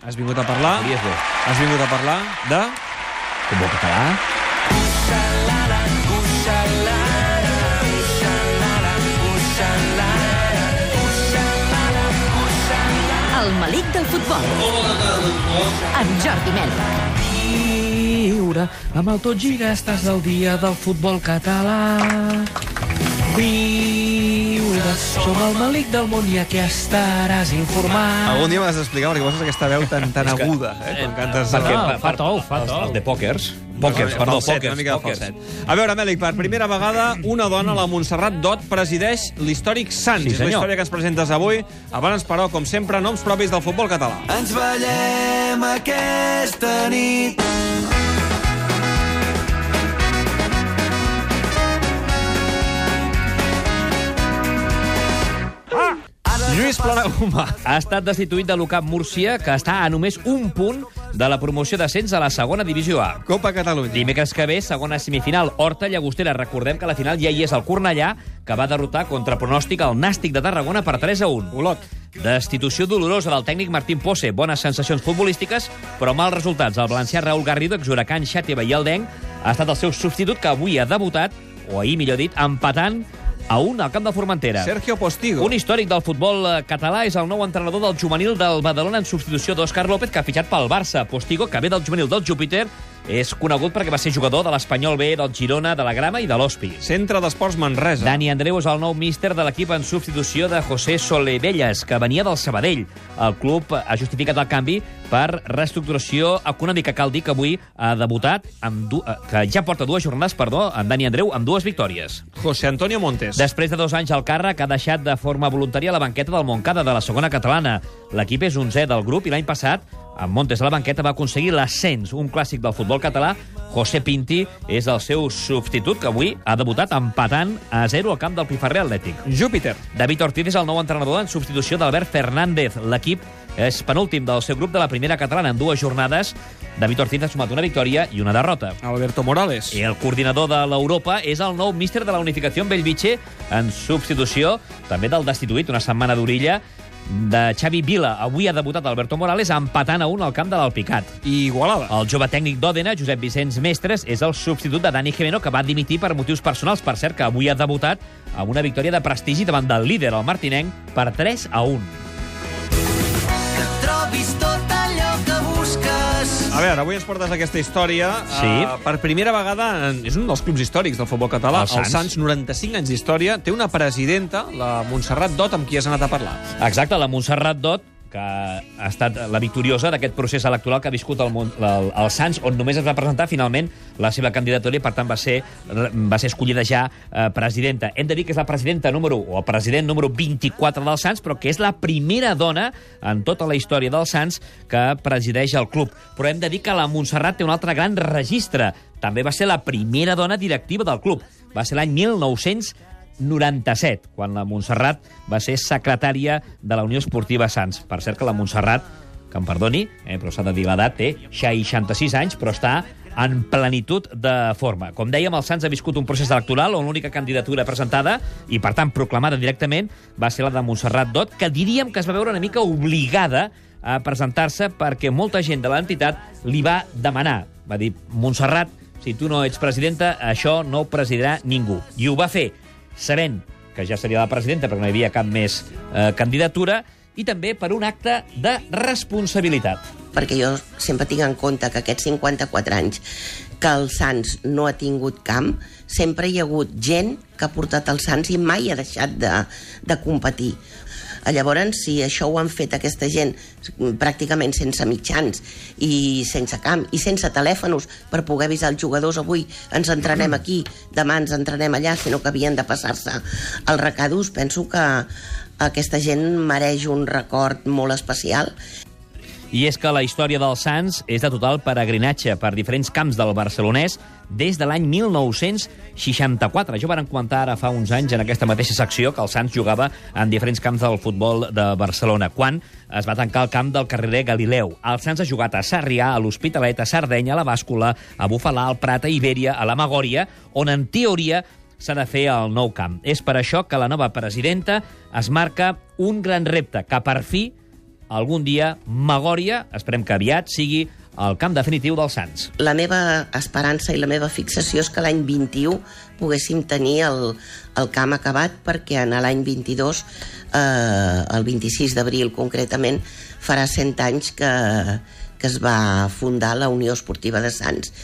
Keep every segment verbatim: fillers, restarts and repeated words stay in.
has vingut a parlar... Hauries bé. Has vingut a parlar de... Futbol català. El malic del futbol. Amb Jordi Mèlic. Viure amb el tot gira, estàs del dia del futbol català. Viure, som el malic del món i aquí estaràs informat. Algun dia m'has d'explicar perquè poses aquesta veu tan, tan aguda, eh, quan cantes... Perquè Ah, fa- fa tou, fa els- tou. Els de pòquers. Pòquers, perdó, Falset, pòquers. una mica de pòquers. falset. A veure, Mèlic, per primera vegada, una dona, la Montserrat Dot, presideix l'històric Sants. Sí, És la senyor. història que ens presentes avui. Abans, però, com sempre, noms propis del futbol català. Ens ballem aquesta nit. Lluís Planagumà. Ha estat destituït de l'U C A P Múrcia, que està a només un punt de la promoció d'ascens a la segona divisió A. Copa Catalunya. Dimecres que ve, segona semifinal, Horta Llagostera. Recordem que a la final ja hi és el Cornellà, que va derrotar contra pronòstic el Nàstic de Tarragona per tres a un. Olot. Destitució dolorosa del tècnic Martín Pose. Bones sensacions futbolístiques, però mals resultats. El valencià Raúl Garrido, exhuracant Xàtiva i Eldenc, ha estat el seu substitut, que avui ha debutat, o ahir, millor dit, empatant a un al camp de Formentera. Sergio Postigo. Un històric del futbol eh, català és el nou entrenador del juvenil del Badalona en substitució d'Òscar López, que ha fitxat pel Barça. Postigo, que ve del juvenil del Júpiter, és conegut perquè va ser jugador de l'Espanyol B, del Girona, de la Grama i de l'Hospi. Centre d'Esports Manresa. Dani Andreu és el nou míster de l'equip en substitució de José Solebelles, que venia del Sabadell. El club ha justificat el canvi per reestructuració econòmica. Cal dir que avui ha debutat, amb du... que ja porta dues jornades, perdó, en Dani Andreu, amb dues victòries. José Antonio Montes. Després de dos anys al càrrec, ha deixat de forma voluntària la banqueta del Montcada, de la segona catalana. L'equip és onzè del grup i l'any passat, amb Montes a la banqueta, va aconseguir l'ascens. Un clàssic del futbol català, José Pinti, és el seu substitut, que avui ha debutat empatant a zero al camp del Piferrer Atlètic. Júpiter. David Ortiz és el nou entrenador en substitució d'Albert Fernández. L'equip és penúltim del seu grup de la primera catalana en dues jornades. David Ortiz ha sumat una victòria i una derrota. Alberto Morales. I el coordinador de l'Europa és el nou míster de la Unificació Bellvitge, en substitució també del destituït una setmana d'orilla de Xavi Vila. Avui ha debutat Alberto Morales empatant a un al camp de l'Alpicat. I Igualada. El jove tècnic d'Òdena, Josep Vicenç Mestres, és el substitut de Dani Gimeno, que va dimitir per motius personals. Per cert, que avui ha debutat amb una victòria de prestigi davant del líder, el martinenc, per tres a un. Que trobis tot allò que busques. A veure, avui ens portes aquesta història. Sí. Uh, per primera vegada, en- és un dels clubs històrics del futbol català. El Sants. El Sants, noranta-cinc anys d'història. Té una presidenta, la Montserrat Dot, amb qui has anat a parlar. Exacte, la Montserrat Dot, que ha estat la victoriosa d'aquest procés electoral que ha viscut el, Mont- el, el Sants, on només es va presentar finalment la seva candidatura i, per tant, va ser, va ser escollida ja eh, presidenta. Hem de dir que és la presidenta número, o el president número vint-i-quatre del Sants, però que és la primera dona en tota la història del Sants que presideix el club. Però hem de dir que la Montserrat té un altre gran registre. També va ser la primera dona directiva del club. Va ser l'any mil nou-cents noranta-set, quan la Montserrat va ser secretària de la Unió Esportiva Sants. Per cert que la Montserrat, que em perdoni, eh, però s'ha de dir l'edat, té seixanta-sis anys, però està en plenitud de forma. Com dèiem, el Sants ha viscut un procés electoral on l'única candidatura presentada, i per tant proclamada directament, va ser la de Montserrat Dot, que diríem que es va veure una mica obligada a presentar-se perquè molta gent de l'entitat li va demanar. Va dir, Montserrat, si tu no ets presidenta, això no ho presidirà ningú. I ho va fer, sabent que ja seria la presidenta perquè no hi havia cap més eh, candidatura, i també per un acte de responsabilitat. Perquè jo sempre tinc en compte que aquests cinquanta-quatre anys que el Sants no ha tingut camp, sempre hi ha hagut gent que ha portat el Sants i mai ha deixat de, de competir. Llavors, si això ho han fet aquesta gent pràcticament sense mitjans i sense camp i sense telèfons per poder avisar els jugadors, avui ens entrenem aquí, demà ens entrenem allà, sinó que havien de passar-se els recados, penso que aquesta gent mereix un record molt especial. I és que la història del Sants és de total peregrinatge per diferents camps del barcelonès des de l'any mil nou-cents seixanta-quatre. Jo varen comentar ara fa uns anys en aquesta mateixa secció que el Sants jugava en diferents camps del futbol de Barcelona, quan es va tancar el camp del carrer Galileu. El Sants ha jugat a Sarrià, a l'Hospitalet, a Sardenya, a la Bàscula, a Bufalà, al Prat, a Ibèria, a la Magòria, on en teoria s'ha de fer el nou camp. És per això que la nova presidenta es marca un gran repte, que per fi algun dia Magòria, esperem que aviat, sigui el camp definitiu dels Sants. La meva esperança i la meva fixació és que l'any vint-i-u poguéssim tenir el, el camp acabat, perquè en l'any vint-i-dos, eh, el vint-i-sis d'abril concretament, farà cent anys que, que es va fundar la Unió Esportiva de Sants.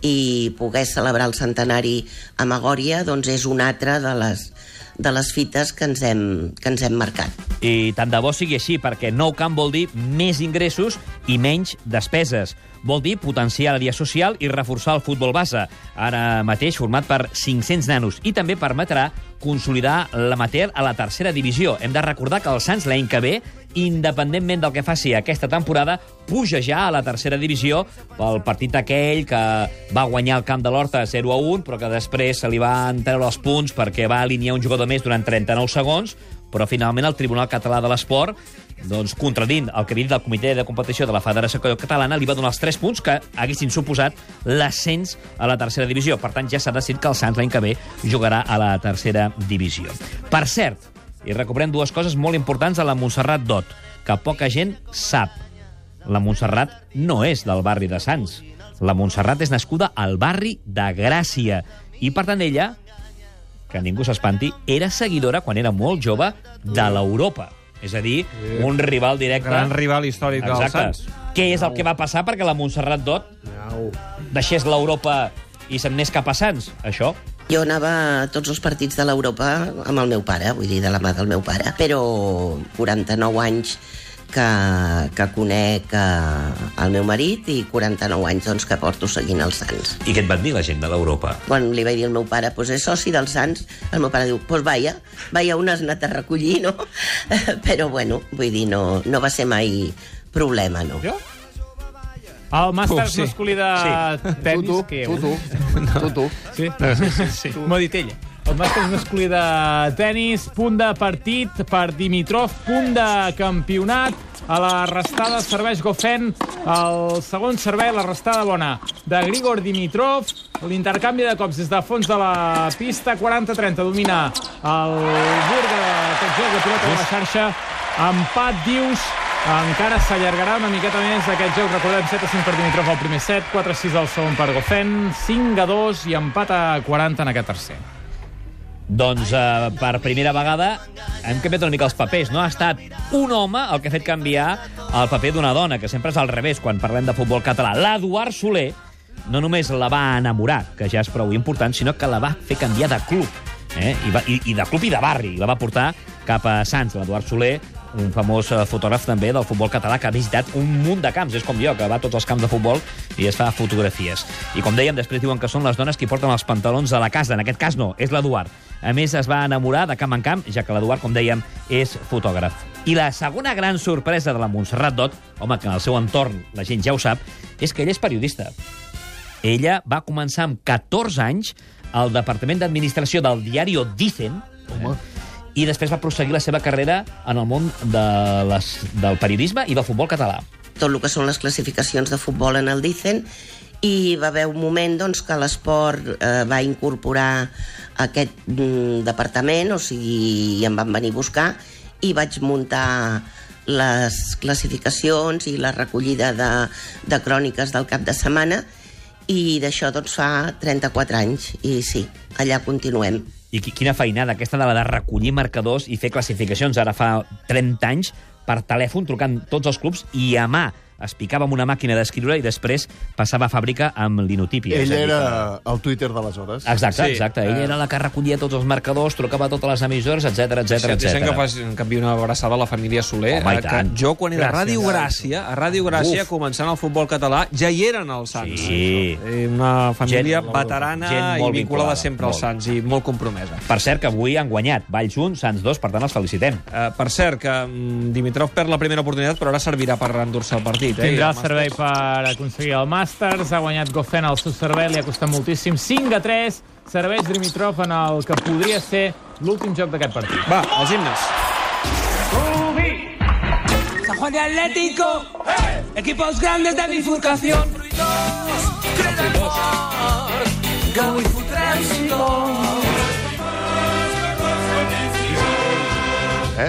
I poder celebrar el centenari a Magòria doncs és una altra de les, de les fites que ens hem, que ens hem marcat. I tant de bo sigui així, perquè nou camp vol dir més ingressos i menys despeses. Vol dir potenciar la via social i reforçar el futbol base, ara mateix format per cinc-cents nanos, i també permetrà consolidar l'amateur a la tercera divisió. Hem de recordar que el Sants l'any que ve, independentment del que faci aquesta temporada, puja ja a la tercera divisió pel partit aquell que va guanyar el camp de l'Horta zero a un, però que després se li van treure els punts perquè va alinear un jugador més durant trenta-nou segons, però finalment el Tribunal Català de l'Esport, doncs, contradint el que havia dit del Comitè de Competició de la Federació Catalana, li va donar els tres punts que haguessin suposat l'ascens a la tercera divisió. Per tant, ja s'ha decidit que el Sants l'any que ve jugarà a la tercera divisió. Per cert, i recuperem dues coses molt importants de la Montserrat Dot, que poca gent sap. La Montserrat no és del barri de Sants. La Montserrat és nascuda al barri de Gràcia. I, per tant, ella, que ningú s'espanti, era seguidora, quan era molt jove, de l'Europa. És a dir, un rival directe... Gran rival històric del Sants. Què és el que va passar perquè la Montserrat Dot deixés l'Europa i se'n anés cap a Sants? Això. Jo anava a tots els partits de l'Europa amb el meu pare, vull dir, de la mà del meu pare, però quaranta-nou anys que, que conec el meu marit i quaranta-nou anys doncs, que porto seguint els Sants. I què et van dir la gent de l'Europa? Quan li vaig dir al meu pare, pues és soci dels Sants, el meu pare diu, pues vaya, vaya on has anat a recollir, no? Però bueno, vull dir, no, no va ser mai problema, no? Jo? El màsters Uf, sí. masculí de Sí. tenis... Tu, tu, què tu, és? tu, tu, tu. Sí? sí, sí. M'ho ha dit ella. El màsters masculí de tenis, punt de partit per Dimitrov, punt de campionat. A la restada serveix Goffin, el segon servei, la restada bona de Grigor Dimitrov. L'intercanvi de cops des de fons de la pista, quaranta trenta, domina el Burg d'aquest joc de pilota de la xarxa. Empat, dius, encara s'allargarà una miqueta més aquest joc. Recordem, set a cinc per Dimitrov al primer set, quatre a sis al segon per Goffin, cinc a dos i empat a quaranta en aquest tercer. Doncs eh, per primera vegada hem canviat una mica els papers. No ha estat un home el que ha fet canviar el paper d'una dona, que sempre és al revés quan parlem de futbol català. L'Eduard Soler no només la va enamorar, que ja és prou important, sinó que la va fer canviar de club. Eh? I, va, i, I de club i de barri. I la va portar cap a Sants. L'Eduard Soler, un famós fotògraf també del futbol català, que ha visitat un munt de camps. És com jo, que va a tots els camps de futbol i es fa fotografies. I com dèiem, després diuen que són les dones qui porten els pantalons a la casa. En aquest cas no, és l'Eduard. A més, es va enamorar de camp en camp, ja que l'Eduard, com dèiem, és fotògraf. I la segona gran sorpresa de la Montserrat Dot, home, que en el seu entorn la gent ja ho sap, és que ella és periodista. Ella va començar amb catorze anys al Departament d'Administració del diari Dicen, eh? I després va proseguir la seva carrera en el món de les, del periodisme i del futbol català. Tot el que són les classificacions de futbol en el Dicen, i va haver un moment doncs, que l'esport eh, va incorporar aquest mm, departament, o sigui, em van venir a buscar, i vaig muntar les classificacions i la recollida de, de cròniques del cap de setmana, i d'això doncs, fa trenta-quatre anys, i sí, allà continuem. I quina feinada, aquesta de la de recollir marcadors i fer classificacions. Ara fa trenta anys, per telèfon, trucant tots els clubs, i a mà es picava amb una màquina d'escriure i després passava a fàbrica amb l'inotípia. Ell era el Twitter d'aleshores. Exacte, Sí. exacte. Ell era la que recollia tots els marcadors, trucava a totes les emissores, etcètera, etcètera, Sí, etcètera. que fas canviar una abraçada a la família Soler. Home, i eh, tant. que jo, quan era a Gràcies. Ràdio Gràcia, a Ràdio Gràcia, Uf. començant el futbol català, ja hi eren els Sants. Sí. Eh, Una família Gent- veterana gent i molt vinculada vinculada, sempre als molt. Sants, i molt compromesa. Per cert, que avui han guanyat Valls un, Sants dos, per tant els felicitem. Eh, per cert, que mm, Dimitrov perd la primera oportunitat, però ara servirà per endur-se el partit. Eh? Tindrà I el servei per aconseguir el Masters. Ha guanyat Goffin al seu servei, li ha costat moltíssim. cinc a tres, serveix Dimitrov en el que podria ser l'últim joc d'aquest partit. Va, els himnes. San Juan de Atlético, equipos grandes de bifurcación. Go i fotrem-s'hi tot. Eh?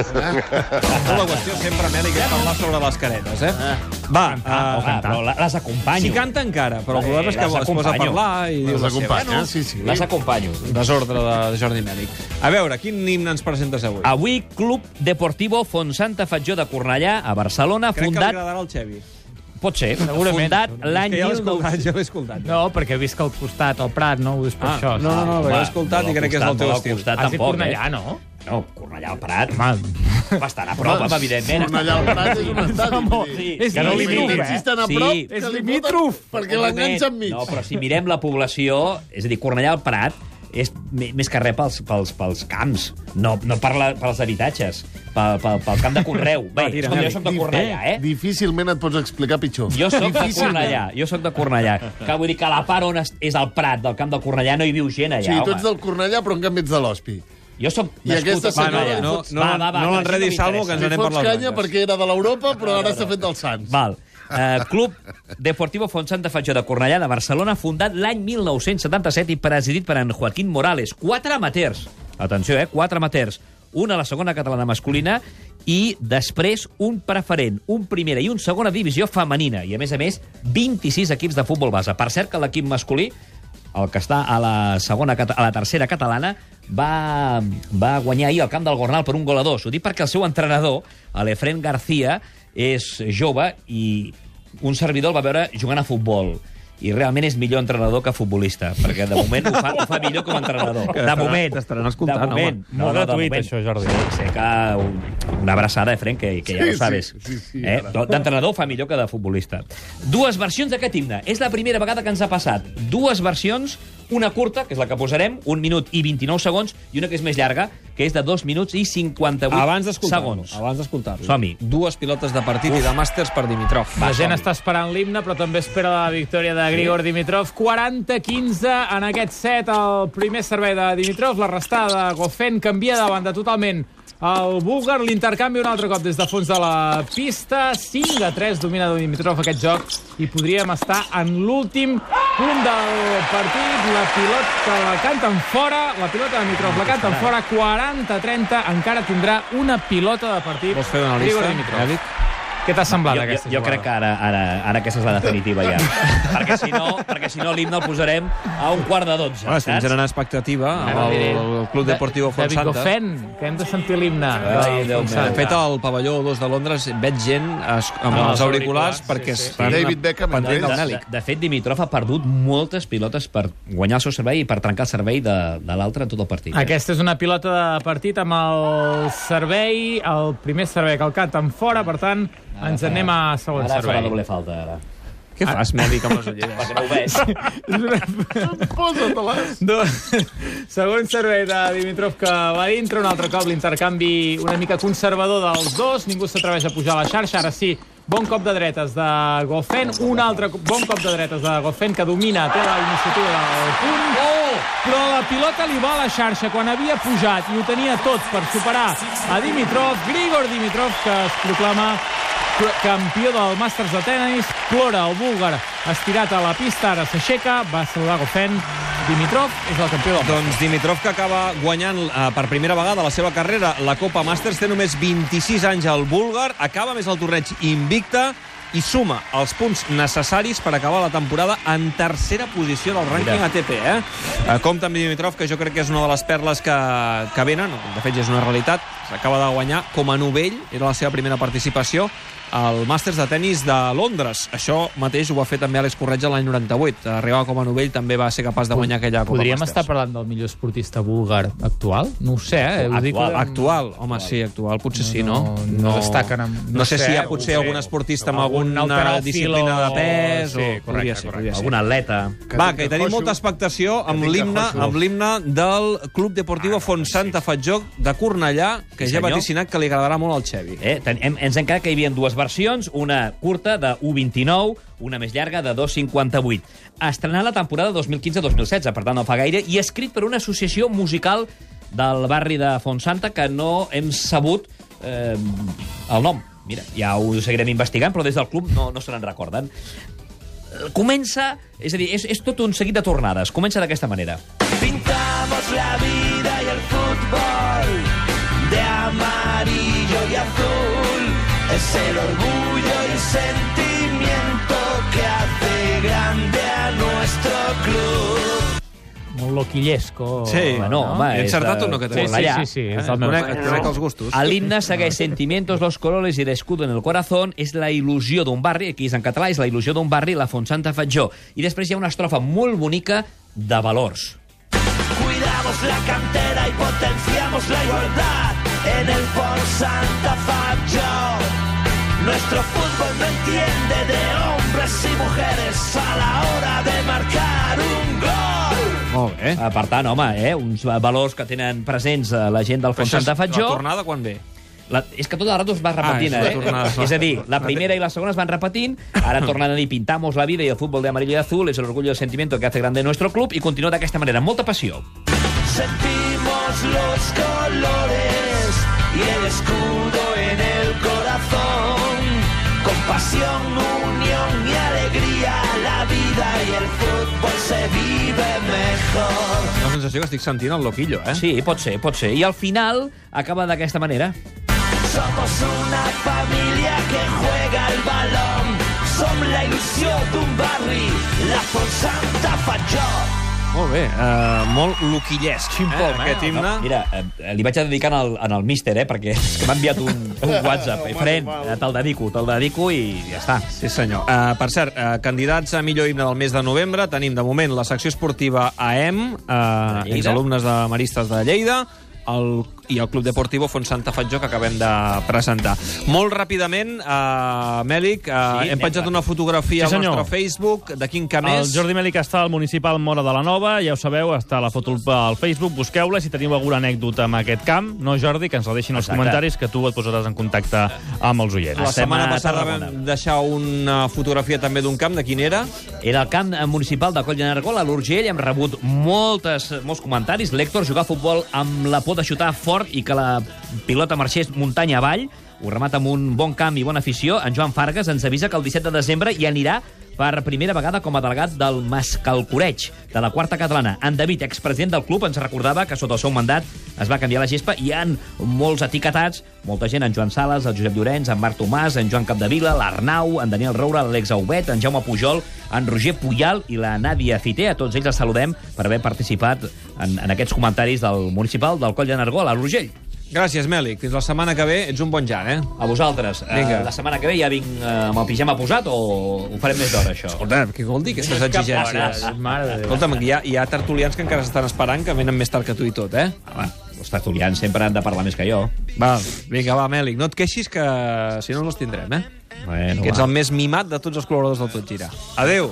La qüestió sempre, Mèlic, és parlar sobre les caretes, eh? Va, Ah, uh, però la- les acompanyo. si canta encara, però el problema és que Les es posa a acompanyo. parlar i diu Les la seva. acompanya, sí, sí. Les acompanyo. Desordre de Jordi Mèlic. A veure, quin himne ens presentes avui? Avui, Club Deportivo Fonsanta Fatjó de Cornellà, a Barcelona, Crec que li fundat... agradarà al Xevi. Pot ser, Segurament. fundat És l'any que ja l'he mil nou-cents... escoltat, ja l'he escoltat. No, perquè visc al costat, al Prat, no? Ho dius per Ah, això. no, no, no, Home, l'he escoltat i molt crec que és el al teu costat, estil. molt al costat, Has dit tampoc, Cornellà, eh? no? No, Cornellà al Prat. Home, Bastant a prop, home, evidentment. Cornellà al Prat és un estadi. vull dir. Sí, És que no limítrof, limitin. eh? Si estan a Sí. prop, És que li limítrof. foten perquè Un l'enganxa moment. enmig. No, però si mirem la població, és a dir, Cornellà al Prat és me- més que res pels, pels, pels camps, no, no per la, pels habitatges, pel, pel, pel camp de conreu. Bé, tira, escolta, jo Mèlic. soc de Cornellà, eh? Difícilment et pots explicar pitjor. Jo soc de Difícilment. Cornellà, jo soc de Cornellà. Que vull dir que a la part on es- és el Prat del camp de Cornellà no hi viu gent allà, Sí, tu ets home. del Cornellà, però en canvi ets de l'Hospi. Jo soc I nascut aquesta a senyora Cornellà. li No, fots- no, Va, va, va, no que l'enredis, això no Salvo, que ens Li anem per fots les canya branques. perquè era de l'Europa, però ara s'ha fet dels Sants. Val. Uh, Club Deportivo Fonsanta Fatjó de Cornellà de Barcelona, fundat l'any mil nou-cents setanta-set i presidit per en Joaquín Morales. Quatre amateurs. Atenció, eh? Quatre amateurs. Un a la segona catalana masculina i després un preferent, un primera i un segona divisió femenina. I, a més a més, vint-i-sis equips de futbol base. Per cert, que l'equip masculí, el que està a la segona cata- a la tercera catalana, va, va guanyar ahir al camp del Gornal per un gol a dos. Ho dic perquè el seu entrenador, l'Efren García, és jove i un servidor el va veure jugant a futbol. I realment és millor entrenador que futbolista, perquè de moment ho fa, ho fa millor com a entrenador. Que De t'estaran- moment. t'estaran escoltant, de moment. home. Molt de gratuït, moment. això, Jordi. Sí, sé que un, una abraçada, Efren, que, que ja Sí, ho sabes. sí, sí, sí, eh? ara. D'entrenador ho fa millor que de futbolista. Dues versions d'aquest himne. És la primera vegada que ens ha passat. Dues versions, una curta, que és la que posarem, un minut i vint-i-nou segons, i una que és més llarga, que és de dos minuts i cinquanta-vuit Abans d'escoltar-lo, segons. abans d'escoltar-lo. Som-hi. Dues pilotes de partit i de màsters per Dimitrov. La gent està esperant l'himne, però també espera la victòria de Grigor Dimitrov. quaranta quinze en aquest set, el primer servei de Dimitrov. La restada de Goffin canvia de banda totalment el búlgar. L'intercanvi un altre cop des de fons de la pista. cinc a tres domina Dimitrov aquest joc i podríem estar en l'últim punt del partit. La pilota la canten fora, la pilota de Dimitrov la canten fora, quaranta a trenta. Encara tindrà una pilota de partit. Vols fer una Grigor llista, Dimitrov. Mèlic? Què t'ha semblat, Jo, jo, aquesta jo jugada? crec que ara, ara, ara aquesta és la definitiva ja. perquè si no, perquè si no l'himne el posarem a un quart de dotze, Bueno, estem saps? generant expectativa Ara amb diré. el Club Deportivo David Fonsanta. Goffin, que hem de sentir l'himne. Ai, Déu meu. De fet, al pavelló dos de Londres veig gent es- amb No, els els auriculars auriculars, perquè sí, sí. estan David Beckham, pendent del entre De, Mèlic. de, de fet, Dimitrov ha perdut moltes pilotes per guanyar el seu servei i per trencar el servei de, de l'altre en tot el partit. Eh? Aquesta és una pilota de partit amb el servei, el primer servei que el canten fora, per tant, ens anem a segon Ara farà servei. doble falta, ara. Què fas, Mèlic, amb les ulleres? Perquè no ho veig. Posa-te-les. Do... Segon servei de Dimitrov que va dintre, un altre cop l'intercanvi una mica conservador dels dos, ningú s'atreveix a pujar a la xarxa, ara sí, bon cop de dretes de Goffin, un altre bon cop de dretes de Goffin que domina, té la iniciativa del punt, oh! Però la pilota li va a la xarxa quan havia pujat i ho tenia tot per superar a Dimitrov, Grigor Dimitrov, que es proclama campió del Màsters de tenis, plora el búlgar estirat a la pista, ara s'aixeca, va saludar Goffin, Dimitrov és el campió del Doncs Dimitrov, que acaba guanyant eh, per primera vegada a la seva carrera la Copa Masters, té només vint-i-sis anys el búlgar, acaba més el torneig invicte i suma els punts necessaris per acabar la temporada en tercera posició del rànquing Mira. A T P. Eh? Eh, compta amb Dimitrov, que jo crec que és una de les perles que, que venen, de fet ja és una realitat, s'acaba de guanyar com a novell, era la seva primera participació al Màsters de tenis de Londres. Això mateix ho va fer també Àlex Corretja l'any noranta-vuit. Arribava com a novell, també va ser capaç de guanyar aquella Copa Podríem Masters. estar parlant del millor esportista búlgar actual? No ho sé, eh? Ho dic, Actual, eh? Actual, home, sí, actual, potser sí, no? No, no destaquen amb- No, no sé sé, si hi ha ho potser sé. algun esportista amb Algun alguna halteròfil disciplina de o- pes, sí, o correcte, podria ser, correcte. podria ser. Algun atleta. Va, que hi tenim molta expectació amb Que tinc l'himne cajoso. amb l'himne del Club Deportivo Fonsanta Fatjó de Cornellà, que Sí, ja ha senyor. vaticinat que li agradarà molt al Xevi. Eh? Ten, hem, ens han quedat que hi havia dues versions, una curta de u vint-i-nou, una més llarga de dos cinquanta-vuit. Estrenat la temporada dos mil quinze dos mil setze, per tant no fa gaire, i escrit per una associació musical del barri de Fontsanta que no hem sabut eh, el nom. Mira, ja ho seguirem investigant, però des del club no, no se n'en recorden. Eh, Comença, és a dir, és, és tot un seguit de tornades. Comença d'aquesta manera. Pintamos la vida y el fútbol de amarillo y azul. Es el orgullo y sentimiento que hace grande a nuestro club. Molt loquillesco. Sí. Bueno, home, He és encertat de- o no que Sí, tens? sí, sí, sí, és el meu. Conec, conec els gustos. El himne segueix sentimientos, los colores y el escudo en el corazón. És la il·lusió d'un barri, aquí és en català, és la il·lusió d'un barri, la Fontsanta Fatjó. I després hi ha una estrofa molt bonica de valors. Cuidamos la cantera y potenciamos la igualdad en el Fontsanta Fatjó. Nuestro fútbol no entiende de hombres y mujeres a la hora de marcar un gol. Molt bé. Eh, Per tant, home, eh, uns valors que tenen presents eh, la gent del Fontsanta Fatjó. La tornada quan ve? La, és que tot el rato es va repetint, Ah, és la eh? tornada. És a dir, la primera i la segona es van repetint, ara tornen a dir pintamos la vida y el fútbol de amarillo y azul, es el orgullo y el sentimiento que hace grande nuestro club, i continua d'aquesta manera, amb molta passió. Sentimos los colores y el escudo en el corazón. Con pasión, unión y alegría, la vida y el fútbol se vive mejor. La sensació que estic sentint el loquillo, eh? Sí, pot ser, pot ser. I al final acaba d'aquesta manera. Somos una familia que juega el balón. Som la il·lusió d'un barri, la Fontsanta Fatjó. Molt bé, uh, molt loquillesc, Ximpom, eh, aquest himne. Mira, eh, li vaig a dedicar al, al míster, eh, perquè és que m'ha enviat un, un WhatsApp. Eh, Fren, eh, te'l dedico, te'l dedico i ja està. Sí, senyor. Uh, per cert, uh, candidats a millor himne del mes de novembre, tenim de moment la secció esportiva A E M, uh, Lleida. exalumnes de Maristes de Lleida, el, i el Club Deportivo Fontsanta Fatjó, que acabem de presentar. Molt ràpidament, uh, Mèlic, uh, Sí, hem penjat una fotografia Sí, al senyor. nostre Facebook de quin camp El és. Jordi Mèlic està al municipal Mora de la Nova, ja ho sabeu, està la foto al Facebook, busqueu-la si teniu alguna anècdota amb aquest camp. No, Jordi, que ens la deixin als Exacte. comentaris, que tu et posaràs en contacte amb els oients. La Estem setmana a passada Tarragona. vam deixar una fotografia també d'un camp, de quin era? Era el camp municipal de Coll de Nargó, a l'Urgell. Hem rebut moltes, molts comentaris. L'Héctor, jugar a futbol amb la por de xutar fort i que la pilota marxés muntanya avall. Ho remata amb un bon camp i bona afició. En Joan Fargas ens avisa que el disset de desembre hi anirà per primera vegada com a delegat del Mascalcoreig, de la quarta catalana. En David, expresident del club, ens recordava que sota el seu mandat es va canviar la gespa i hi ha molts etiquetats, molta gent, en Joan Sales, el Josep Llorenç, en Marc Tomàs, en Joan Capdevila, l'Arnau, en Daniel Roura, l'Àlex Auvet, en Jaume Pujol, en Roger Puyal i la Nàdia Fité. A tots ells els saludem per haver participat en, en aquests comentaris del municipal del Coll de Nargó, a l'Urgell. Gràcies, Mèlic. Fins la setmana que ve. Ets un bon jan, eh? A vosaltres. Vinga. Uh, la setmana que ve ja vinc uh, amb el pijama posat o ho farem més d'hora, això? Escolta, què vol dir aquestes exigències? Mare de Déu. Escolta'm, hi ha, hi ha tertulians que encara estan esperant, que venen més tard que tu i tot, eh? Home, els tertulians sempre han de parlar més que jo. Val, vinga, va, Mèlic, no et queixis que si no, no els tindrem, eh? Bueno, Que ets va. el més mimat de tots els col·laboradors del Tot Gira. Adéu.